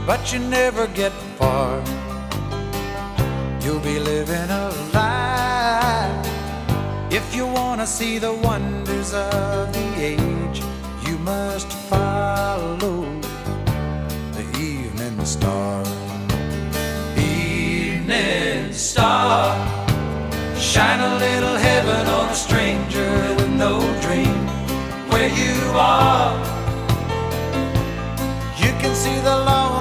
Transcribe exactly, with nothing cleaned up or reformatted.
but you never get far. You'll be living a lie. If you wanna see the wonders of the age, you must follow the evening star. Evening star, shine a little heaven on a stranger with no dream where you are. You can see the light